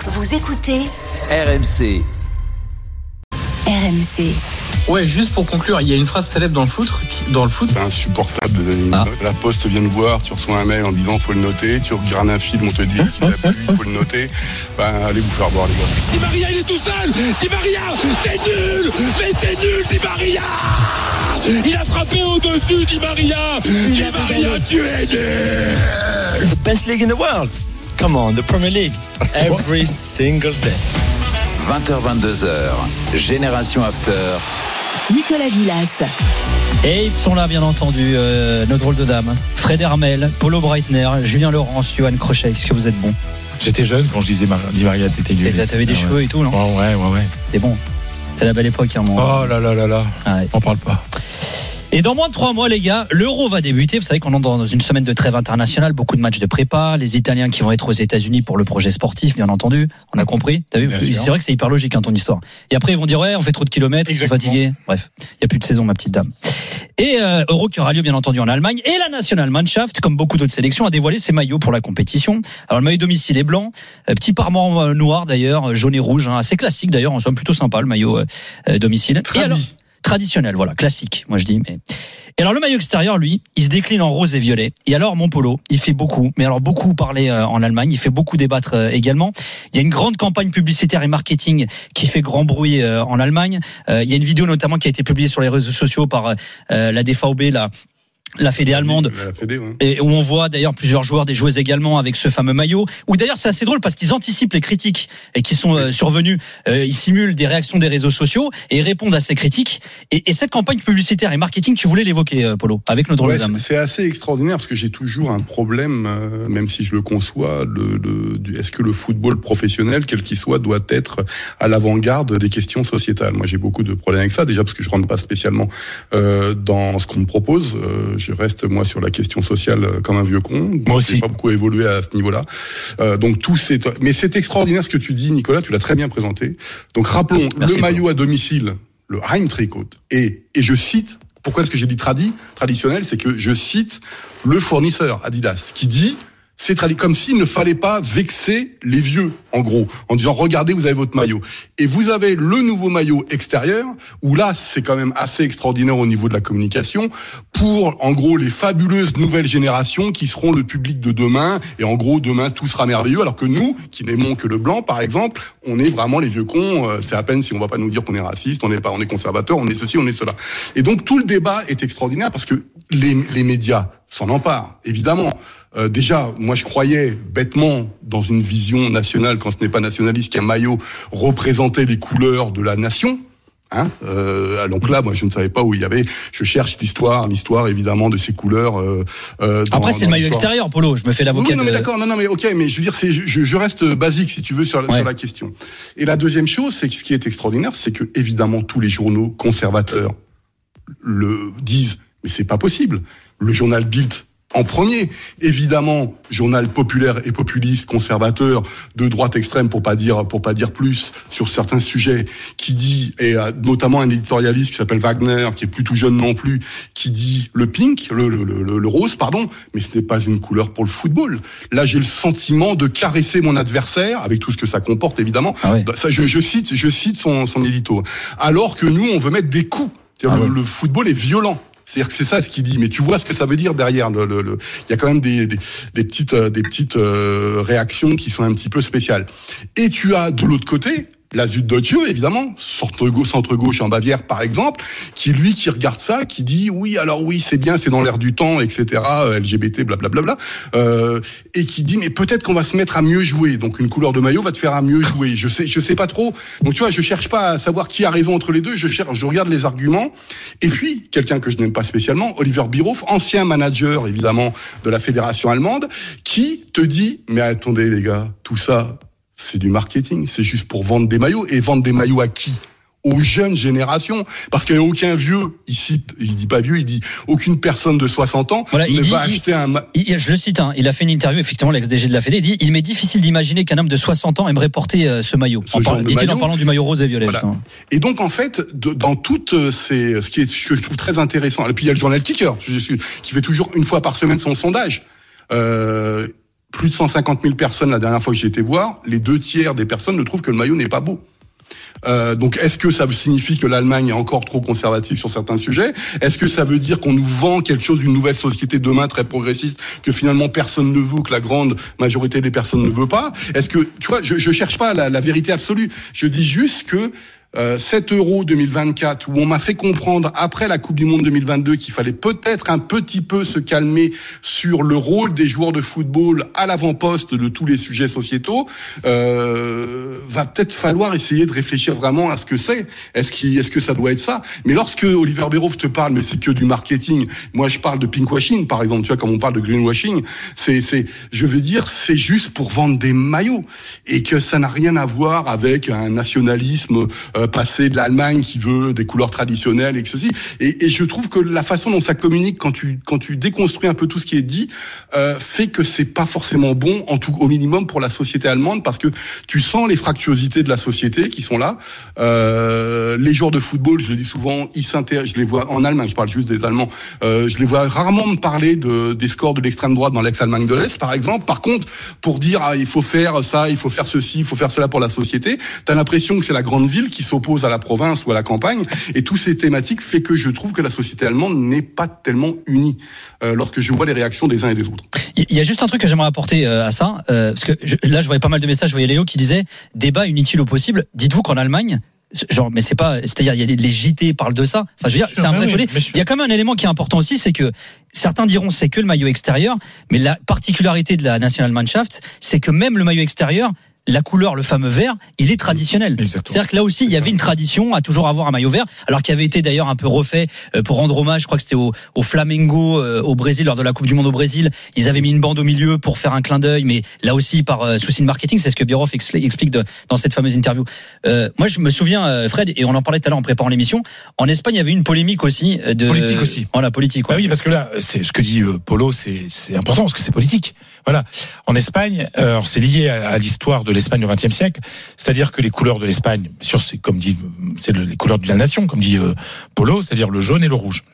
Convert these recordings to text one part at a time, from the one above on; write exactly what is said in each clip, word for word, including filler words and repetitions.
Vous écoutez R M C. R M C. Ouais, juste pour conclure, il y a une phrase célèbre dans le foot. Dans le foot. C'est insupportable de donner une Ah. note. La Poste vient de voir, tu reçois un mail en disant faut le noter, tu regardes un film, on te dit s'il a plu, il faut le noter. Ben, allez vous faire voir les gars. Di Maria, il est tout seul. Di Maria, t'es nul. Mais t'es nul, Di Maria. Il a frappé au-dessus, Di Maria. Di Maria, tu es nul. The best league in the world. Come on, the Premier League. Every single day. vingt heures vingt-deux heures. Génération After. Nicolas Villas. Et ils sont là, bien entendu, euh, nos drôles de dames. Fred Hermel, Polo Breitner, Julien Laurence, Johan Crochet. Est-ce que vous êtes bons? J'étais jeune quand je disais Mar- Di Maria, t'étais nul. Et t'avais des Ah, cheveux ouais. et tout, non? Ouais, ouais, ouais, ouais. C'est bon. C'est la belle époque, hein, moi. Oh là là là là. Ah ouais. On parle pas. Et dans moins de trois mois, les gars, l'Euro va débuter. Vous savez qu'on est dans une semaine de trêve internationale, beaucoup de matchs de prépa, les Italiens qui vont être aux États-Unis pour le projet sportif, bien entendu. On a compris. T'as vu? Bien C'est sûr. vrai que c'est hyper logique, hein, ton histoire. Et après, ils vont dire ouais, on fait trop de kilomètres, ils sont Exactement. fatigués. Bref, il y a plus de saison, ma petite dame. Et euh, Euro qui aura lieu, bien entendu, en Allemagne. Et la Nationalmannschaft, comme beaucoup d'autres sélections, a dévoilé ses maillots pour la compétition. Alors le maillot domicile est blanc, euh, petit parement euh, noir d'ailleurs, euh, jaune et rouge, hein, assez classique d'ailleurs, en somme plutôt sympa le maillot euh, euh, domicile. Tradi. Et alors, traditionnel, voilà, classique, moi je dis. Mais et alors le maillot extérieur, lui, il se décline en rose et violet. Et alors mon polo, il fait beaucoup, mais alors beaucoup parler euh, en Allemagne, il fait beaucoup débattre euh, également. Il y a une grande campagne publicitaire et marketing qui fait grand bruit euh, en Allemagne. Euh, il y a une vidéo notamment qui a été publiée sur les réseaux sociaux par euh, la D V B, la la fédé allemande. La Fédé, ouais. Et où on voit d'ailleurs plusieurs joueurs, des joueuses également avec ce fameux maillot. Où d'ailleurs c'est assez drôle parce qu'ils anticipent les critiques et qui sont euh, survenues. Euh, ils simulent des réactions des réseaux sociaux et ils répondent à ces critiques. Et, et cette campagne publicitaire et marketing, tu voulais l'évoquer, euh, Polo, avec notre drôle Ouais, de dame. c'est, c'est assez extraordinaire parce que j'ai toujours un problème, euh, même si je le conçois, le, le, du, est-ce que le football professionnel, quel qu'il soit, doit être à l'avant-garde des questions sociétales. Moi, j'ai beaucoup de problèmes avec ça, déjà parce que je rentre pas spécialement euh, dans ce qu'on me propose. Euh, je reste, moi, sur la question sociale euh, comme un vieux con. Donc, Moi aussi. j'ai pas beaucoup évolué à ce niveau-là. Euh, donc, tout c'est... Mais c'est extraordinaire ce que tu dis, Nicolas, tu l'as très bien présenté. Donc, rappelons, Merci le beaucoup. maillot à domicile, le Heimtrikot, et, et je cite, pourquoi est-ce que j'ai dit tradi, traditionnel, c'est que je cite le fournisseur Adidas, qui dit, c'est tradi, comme s'il ne fallait pas vexer les vieux, en gros, en disant, regardez, vous avez votre maillot. Et vous avez le nouveau maillot extérieur, où là, c'est quand même assez extraordinaire au niveau de la communication, pour, en gros, les fabuleuses nouvelles générations qui seront le public de demain, et en gros, demain, tout sera merveilleux, alors que nous, qui n'aimons que le blanc, par exemple, on est vraiment les vieux cons, euh, c'est à peine si on va pas nous dire qu'on est raciste, on est pas, on est conservateur, on est ceci, on est cela. Et donc, tout le débat est extraordinaire parce que les, les médias s'en emparent, évidemment. Euh, déjà, moi je croyais bêtement dans une vision nationale, quand ce n'est pas nationaliste, qu'un maillot représentait les couleurs de la nation. Hein euh, donc là, moi je ne savais pas où il y avait. Je cherche l'histoire, l'histoire évidemment de ces couleurs. Euh, euh, dans, Après c'est dans le maillot l'histoire. extérieur, Polo. Je me fais l'avocat. Oui, non mais de- d'accord, non non mais ok, mais je veux dire, c'est je, je reste basique si tu veux sur la, Ouais. sur la question. Et la deuxième chose, c'est que ce qui est extraordinaire, c'est que évidemment tous les journaux conservateurs le disent, mais c'est pas possible. Le journal Bild en premier, évidemment, journal populaire et populiste, conservateur, de droite extrême pour pas dire pour pas dire plus sur certains sujets, qui dit, et euh, notamment un éditorialiste qui s'appelle Wagner, qui est plus tout jeune non plus, qui dit le pink, le, le, le, le rose, pardon, mais ce n'est pas une couleur pour le football. Là, j'ai le sentiment de caresser mon adversaire avec tout ce que ça comporte, évidemment. Ah ouais. Ça, je, je cite, je cite son, son édito. Alors que nous, on veut mettre des coups. C'est-à-dire Ah le, ouais. le football est violent. C'est-à-dire que c'est ça ce qu'il dit, mais tu vois ce que ça veut dire derrière. Le, le, le... Il y a quand même des, des, des petites, euh, des petites euh, réactions qui sont un petit peu spéciales. Et tu as de l'autre côté la Süddeutsche, évidemment, centre-gauche, centre-gauche en Bavière, par exemple, qui, lui, qui regarde ça, qui dit, oui, alors oui, c'est bien, c'est dans l'air du temps, et cetera, L G B T, blablabla, euh, et qui dit, mais peut-être qu'on va se mettre à mieux jouer. Donc, une couleur de maillot va te faire à mieux jouer. Je sais, je sais pas trop. Donc, tu vois, je cherche pas à savoir qui a raison entre les deux, je cherche, je regarde les arguments. Et puis, quelqu'un que je n'aime pas spécialement, Oliver Bierhoff, ancien manager, évidemment, de la fédération allemande, qui te dit, mais attendez, les gars, tout ça, c'est du marketing, c'est juste pour vendre des maillots. Et vendre des maillots à qui ? Aux jeunes générations. Parce qu'il n'y a aucun vieux, il cite, il dit pas vieux, il dit aucune personne de soixante ans Voilà, ne il dit- va il- acheter un... ma- Il- je le cite, hein, il a fait une interview, effectivement, l'ex-D G de la Fédé, il dit, il m'est difficile d'imaginer qu'un homme de soixante ans aimerait porter euh, ce maillot. Ce En, genre parlant- de dit-il en maillot. parlant du maillot rose et violet. Voilà. justement. Et donc, en fait, de, dans toutes ces, ce qui est, ce que je trouve très intéressant, et puis il y a le journal Kicker, je suis, qui fait toujours une fois par semaine son sondage. Euh, plus de cent cinquante mille personnes la dernière fois que j'ai été voir, les deux tiers des personnes ne trouvent que le maillot n'est pas beau. Euh, donc, est-ce que ça signifie que l'Allemagne est encore trop conservative sur certains sujets ? Est-ce que ça veut dire qu'on nous vend quelque chose d'une nouvelle société demain très progressiste que finalement personne ne veut, que la grande majorité des personnes ne veut pas ? Est-ce que, tu vois, je, je cherche pas la, la vérité absolue. Je dis juste que Euh, cet Euro deux mille vingt-quatre où on m'a fait comprendre après la Coupe du Monde deux mille vingt-deux qu'il fallait peut-être un petit peu se calmer sur le rôle des joueurs de football à l'avant-poste de tous les sujets sociétaux, euh, va peut-être falloir essayer de réfléchir vraiment à ce que c'est. Est-ce qu'il, est-ce que ça doit être ça ? Mais lorsque Oliver Bierhoff te parle, mais c'est que du marketing. Moi, je parle de pinkwashing, par exemple. Tu vois, comme on parle de greenwashing, c'est, c'est, je veux dire, c'est juste pour vendre des maillots et que ça n'a rien à voir avec un nationalisme euh, passé de l'Allemagne qui veut des couleurs traditionnelles et que ceci. Et, et je trouve que la façon dont ça communique quand tu quand tu déconstruis un peu tout ce qui est dit euh, fait que c'est pas forcément bon, en tout au minimum pour la société allemande, parce que tu sens les fractuosités de la société qui sont là. Euh, les joueurs de football, je le dis souvent, ils s'intéressent. Je les vois en Allemagne. Je parle juste des Allemands. Euh, je les vois rarement me parler de des scores de l'extrême droite dans l'ex-Allemagne de l'Est, par exemple. Par contre, pour dire ah, il faut faire ça, il faut faire ceci, il faut faire cela pour la société, t'as l'impression que c'est la grande ville qui s'oppose à la province ou à la campagne, et toutes ces thématiques fait que je trouve que la société allemande n'est pas tellement unie euh, lorsque je vois les réactions des uns et des autres. Il y a juste un truc que j'aimerais apporter euh, à ça, euh, parce que je, là je voyais pas mal de messages, je voyais Léo qui disait débat inutile au possible. Dites-vous qu'en Allemagne, genre, mais c'est pas, c'est-à-dire il y a des, les J T parlent de ça. Enfin, je veux dire, c'est un vrai tollé. Il y a quand même un élément qui est important aussi, c'est que certains diront c'est que le maillot extérieur, mais la particularité de la Nationalmannschaft, c'est que même le maillot extérieur, la couleur, le fameux vert, il est traditionnel. Exactement. C'est-à-dire que là aussi, il y avait une tradition à toujours avoir un maillot vert, alors qu'il avait été d'ailleurs un peu refait pour rendre hommage. Je crois que c'était au, au Flamengo au Brésil lors de la Coupe du Monde au Brésil. Ils avaient mis une bande au milieu pour faire un clin d'œil, mais là aussi par euh, souci de marketing. C'est ce que Bierhoff explique de, dans cette fameuse interview. Euh, moi, je me souviens, Fred, et on en parlait tout à l'heure en préparant l'émission. En Espagne, il y avait une polémique aussi de politique aussi. Voilà, politique. Ouais. Bah oui, parce que là, c'est ce que dit euh, Polo, c'est c'est important parce que c'est politique. Voilà. En Espagne, euh, alors c'est lié à, à l'histoire de l'Espagne au vingtième siècle, c'est-à-dire que les couleurs de l'Espagne, bien sûr, c'est comme dit, c'est le, les couleurs de la nation, comme dit euh, Polo, c'est-à-dire le jaune et le rouge.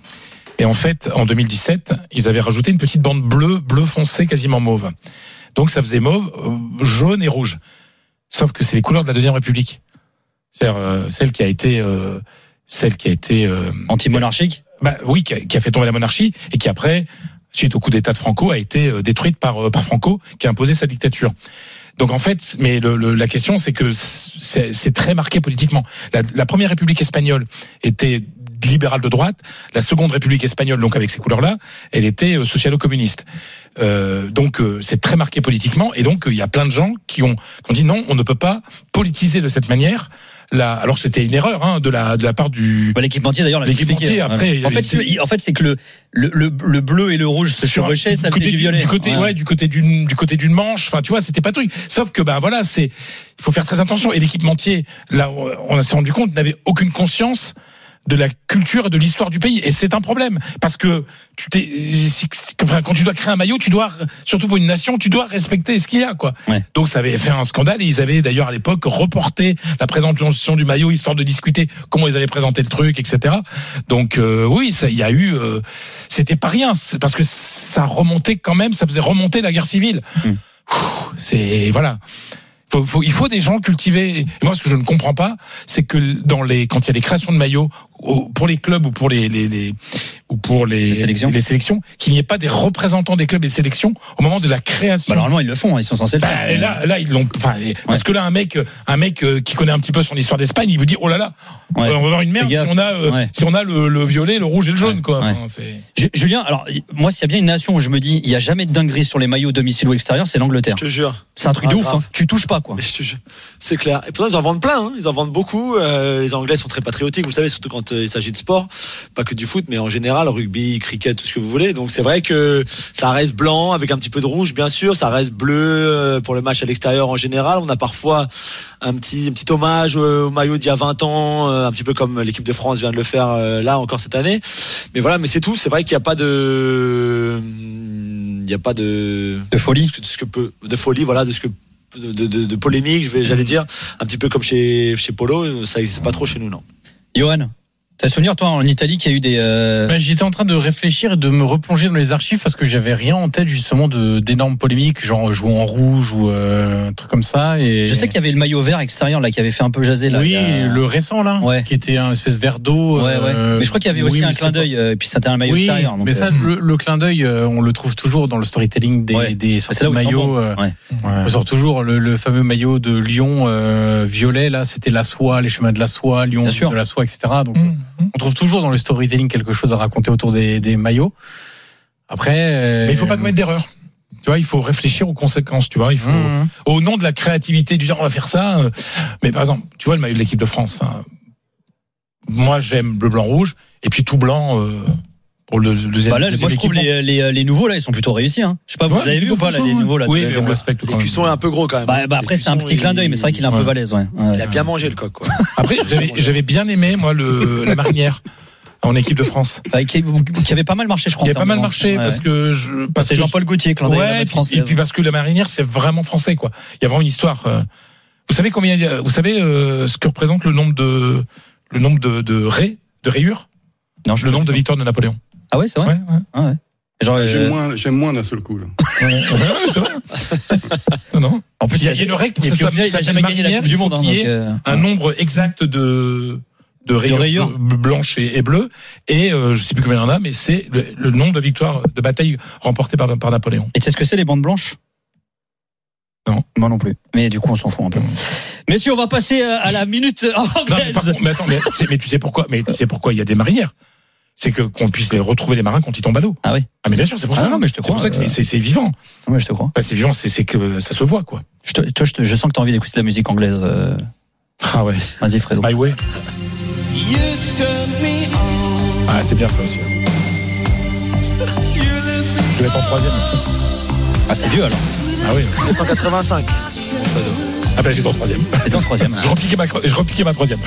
Et en fait, en deux mille dix-sept, ils avaient rajouté une petite bande bleue, bleu foncé, quasiment mauve. Donc ça faisait mauve, euh, jaune et rouge. Sauf que c'est les couleurs de la Deuxième République, c'est-à-dire euh, celle qui a été, euh, celle qui a été euh, anti-monarchique. Bah oui, qui a, qui a fait tomber la monarchie et qui après, suite au coup d'État de Franco, a été détruite par par Franco, qui a imposé sa dictature. Donc en fait, mais le, le, la question c'est que c'est, c'est très marqué politiquement. La, la première République espagnole était libérale de droite, la seconde République espagnole, donc avec ces couleurs-là, elle était socialo-communiste. Euh, donc euh, c'est très marqué politiquement, et donc il euh, y a plein de gens qui ont, qui ont dit non, on ne peut pas politiser de cette manière. Là, alors c'était une erreur hein, de la de la part du bah, l'équipementier d'ailleurs. L'équipementier après. Ouais. En fait, c'est, en fait, c'est que le le le, le bleu et le rouge se chevauchaient, ça faisait du violet. Du côté, ouais. ouais, du côté d'une du côté d'une manche. Enfin, tu vois, c'était pas truc. Sauf que bah voilà, c'est il faut faire très attention. Et l'équipementier, là, on s'est rendu compte, n'avait aucune conscience de la culture et de l'histoire du pays, et c'est un problème parce que tu t'es quand tu dois créer un maillot, tu dois, surtout pour une nation, tu dois respecter ce qu'il y a quoi. Ouais. Donc ça avait fait un scandale, et ils avaient d'ailleurs à l'époque reporté la présentation du maillot histoire de discuter comment ils allaient présenter le truc, et cetera. Donc euh, oui, ça, il y a eu, euh, c'était pas rien, parce que ça remontait quand même, ça faisait remonter la guerre civile. Mmh. C'est voilà. Faut, faut, il faut des gens cultivés. Et moi, ce que je ne comprends pas, c'est que dans les, quand il y a des créations de maillots pour les clubs ou pour les, les, les ou pour les, les sélections, les sélections, qu'il n'y ait pas des représentants des clubs et des sélections au moment de la création. Bah, normalement, ils le font, ils sont censés le faire. Bah, et là, là, ils l'ont. Enfin, ouais. Parce que là, un mec, un mec qui connaît un petit peu son histoire d'Espagne, il vous dit, oh là là, ouais. on va avoir une merde si on a, euh, ouais. si on a le, le violet, le rouge et le jaune, ouais. quoi. Ouais. Enfin, c'est... Julien, alors moi, s'il y a bien une nation où je me dis, il y a jamais de dinguerie sur les maillots domicile ou extérieur, c'est l'Angleterre. Je te jure. C'est un truc ah, de ouf. Hein. Tu touches pas, quoi. Mais je te jure. C'est clair. Et pourtant, ils en vendent plein. Hein. Ils en vendent beaucoup. Euh, les Anglais sont très patriotiques, vous savez, surtout quand euh, il s'agit de sport. Pas que du foot, mais en général, rugby, cricket, tout ce que vous voulez. Donc c'est vrai que ça reste blanc avec un petit peu de rouge, bien sûr. Ça reste bleu pour le match à l'extérieur en général. On a parfois un petit, un petit hommage au maillot d'il y a vingt ans, un petit peu comme l'équipe de France vient de le faire là encore cette année. Mais voilà, mais c'est tout. C'est vrai qu'il n'y a pas de, il n'y a pas de, de folie, de ce que, de ce que peut, de folie, voilà, de ce que de, de, de, de polémique, je vais, j'allais dire, un petit peu comme chez, chez Polo. Ça n'existe pas trop chez nous, non. Johan. T'as souvenir, toi, en Italie, qu'il y a eu des. Euh... Ben, j'étais en train de réfléchir et de me replonger dans les archives parce que j'avais rien en tête, justement, de, d'énormes polémiques, genre jouer en rouge ou euh, un truc comme ça. Et... Je sais qu'il y avait le maillot vert extérieur, là, qui avait fait un peu jaser, là. Oui, a... le récent, là, ouais. qui était un espèce vert d'eau. Ouais, ouais. Euh... Mais je crois qu'il y avait aussi oui, un clin d'œil, et puis c'était un maillot oui, extérieur. Donc mais ça, euh... le, le clin d'œil, on le trouve toujours dans le storytelling des, ouais. des sorties de maillots. Euh, ouais. On sort toujours le, le fameux maillot de Lyon euh, violet, là, c'était la soie, les chemins de la soie, Lyon de la soie, et cetera. Donc, mmh. on trouve toujours dans le storytelling quelque chose à raconter autour des, des maillots. Après, euh, mais il faut pas commettre d'erreur. Tu vois, il faut réfléchir aux conséquences. Tu vois, il faut mmh. au nom de la créativité du genre on va faire ça. Euh, mais par exemple, tu vois le maillot de l'équipe de France. Hein, moi, j'aime bleu, blanc, rouge, et puis tout blanc. Euh, Pour le deuxième, bah là, moi je trouve les, les, les nouveaux là ils sont plutôt réussis hein. Je sais pas vous, ouais, vous avez vu ou pas là, les nouveaux là. Oui, mais on respecte. Le cuisson est un peu gros quand même. Bah, bah après c'est un petit clin d'œil mais c'est vrai qu'il est un ouais. peu balèze ouais. ouais. Il a bien mangé le coq quoi. Après j'avais j'avais bien aimé moi le la marinière en équipe de France. Bah, qui, qui avait pas mal marché je crois. Qui avait pas mal marché ouais, parce ouais. que je parce c'est que Jean-Paul Gaultier clin d'œil ouais, français. Et puis parce que la marinière c'est vraiment français quoi. Il y a vraiment une histoire. Vous savez combien vous savez euh, ce que représente le nombre de le nombre de de raies de rayures? Non, je le nombre de victoires de Napoléon. Ah ouais, c'est vrai. Ouais, ouais. Ah ouais. Genre, j'aime euh... moins, j'aime moins d'un seul coup. Là. Ouais, ouais, c'est vrai. non, non. En plus, il y a une règle pour que ça soit. Il a jamais gagné la Coupe du Monde. Il y ait un nombre exact de de rayures blanches et, et bleues. Et euh, je sais plus combien il y en a, mais c'est le, le nombre de victoires de batailles remportées par par Napoléon. Et tu sais ce que c'est les bandes blanches? Non. Moi non plus. Mais du coup, on s'en fout un peu. Mmh. Messieurs, on va passer à la minute anglaise. Non, mais, par, mais attends, mais, mais tu sais pourquoi? Mais tu sais pourquoi il y a des marinières? C'est que qu'on puisse les retrouver les marins quand ils tombent à l'eau. Ah oui. Ah mais bien sûr, c'est pour ah ça. Non, mais je te crois. C'est pour ça que c'est, c'est, c'est vivant. Ouais, je te crois. Bah, c'est vivant, c'est, c'est que ça se voit quoi. Je te, toi, je, te, je sens que t'as envie d'écouter de la musique anglaise. Euh... Ah ouais. Vas-y, Fredo. My Way. Ah c'est bien ça aussi. Je vais être en troisième. Ah c'est vieux alors. Ah oui. mille neuf cent quatre-vingt-cinq. Ah ben j'étais en troisième. J'étais en troisième. je repiquais ma, je repiquais ma troisième.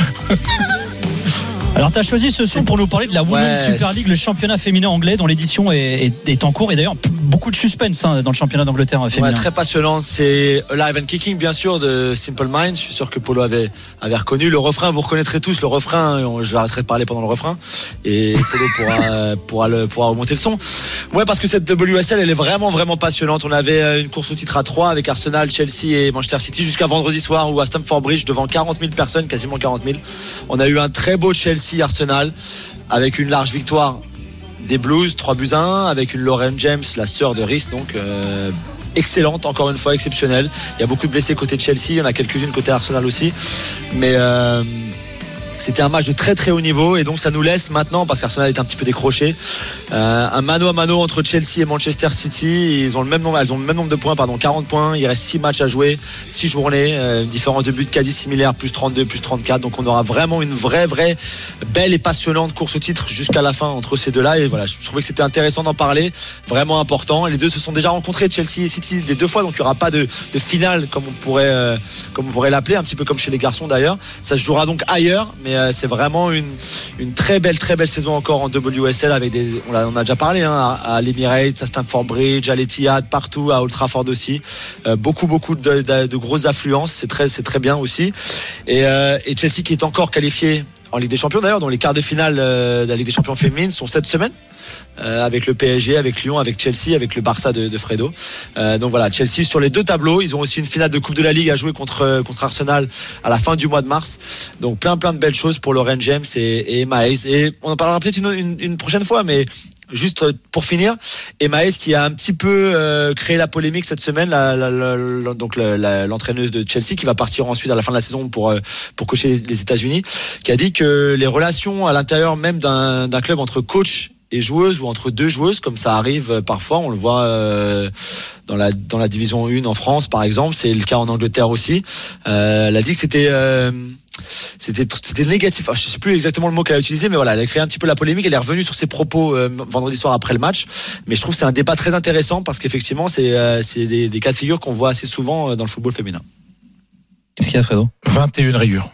Alors tu as choisi ce son pour nous parler de la Women's ouais, Super League, le championnat féminin anglais dont l'édition est, est, est en cours et d'ailleurs beaucoup de suspense hein, dans le championnat d'Angleterre féminin. Ouais, très passionnant, c'est Alive and Kicking bien sûr de Simple Minds, je suis sûr que Polo avait, avait reconnu le refrain, vous reconnaîtrez tous le refrain, je arrêterai de parler pendant le refrain et Polo pourra, pourra, le, pourra remonter le son. Ouais parce que cette W S L elle est vraiment vraiment passionnante, on avait une course au titre à trois avec Arsenal, Chelsea et Manchester City jusqu'à vendredi soir où à Stamford Bridge devant quarante mille personnes, quasiment quarante mille, on a eu un très beau Chelsea Arsenal avec une large victoire des Blues trois buts à un avec une Lauren James la sœur de Rhys donc euh, excellente encore une fois exceptionnelle. Il y a beaucoup de blessés côté de Chelsea, il y en a quelques-unes côté Arsenal aussi mais euh, c'était un match de très très haut niveau et donc ça nous laisse maintenant, parce qu'Arsenal est un petit peu décroché, euh, un mano à mano entre Chelsea et Manchester City. Ils ont le même nombre, elles ont le même nombre de points, pardon, quarante points. Il reste six matchs à jouer, six journées, euh, une différence de but quasi similaire, plus trente-deux, plus trente-quatre. Donc on aura vraiment une vraie vraie belle et passionnante course au titre jusqu'à la fin entre ces deux-là. Et voilà, je trouvais que c'était intéressant d'en parler, vraiment important. Et les deux se sont déjà rencontrés, Chelsea et City, des deux fois, donc il n'y aura pas de, de finale comme on pourrait euh, comme on pourrait l'appeler, un petit peu comme chez les garçons d'ailleurs. Ça se jouera donc ailleurs, mais c'est vraiment une, une très belle très belle saison encore en W S L avec des, on a, on a déjà parlé hein, à, à l'Emirates, à Stamford Bridge, à l'Etihad, partout, à Old Trafford aussi, euh, beaucoup beaucoup de, de, de grosses affluences, c'est très c'est très bien aussi et, euh, et Chelsea qui est encore qualifié en Ligue des Champions d'ailleurs, dont les quarts de finale euh, de la Ligue des Champions féminine sont cette semaine. Euh, avec le P S G, avec Lyon, avec Chelsea, avec le Barça de, de Fredo. Euh, donc voilà, Chelsea sur les deux tableaux. Ils ont aussi une finale de Coupe de la Ligue à jouer contre contre Arsenal à la fin du mois de mars. Donc plein plein de belles choses pour Lauren James et, et Emma Hayes. Et on en parlera peut-être une, une, une prochaine fois, mais juste pour finir, Emma Hayes qui a un petit peu euh, créé la polémique cette semaine, la, la, la, la, donc la, la, l'entraîneuse de Chelsea qui va partir ensuite à la fin de la saison pour euh, pour coacher les, les États-Unis, qui a dit que les relations à l'intérieur même d'un, d'un club entre coach et joueuses ou entre deux joueuses, comme ça arrive parfois, on le voit euh, dans la dans la division un en France par exemple, c'est le cas en Angleterre aussi. Euh, elle a dit que c'était euh, c'était c'était négatif. Enfin, je sais plus exactement le mot qu'elle a utilisé, mais voilà, elle a créé un petit peu la polémique. Elle est revenue sur ses propos euh, vendredi soir après le match. Mais je trouve que c'est un débat très intéressant parce qu'effectivement, c'est euh, c'est des, des cas de figure qu'on voit assez souvent dans le football féminin. Qu'est-ce qu'il y a, Fredo ? vingt et une rayures.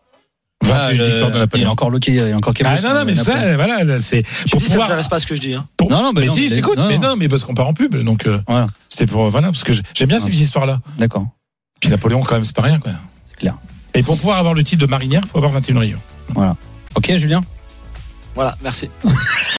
Ah, le... Il est encore loqué, il est encore ah non non mais ça voilà là, c'est je pour dis pouvoir... ça t'intéresse pas ce que je dis hein. Pour... Non non mais, mais non, si mais... je t'écoute non, mais non mais parce qu'on part en pub donc euh, voilà. C'était pour voilà parce que j'aime bien ah. ces histoires là. D'accord. Puis Napoléon quand même c'est pas rien quoi. C'est clair. Et pour pouvoir avoir le titre de marinière, il faut avoir vingt et une rayures. Voilà. OK Julien. Voilà, merci.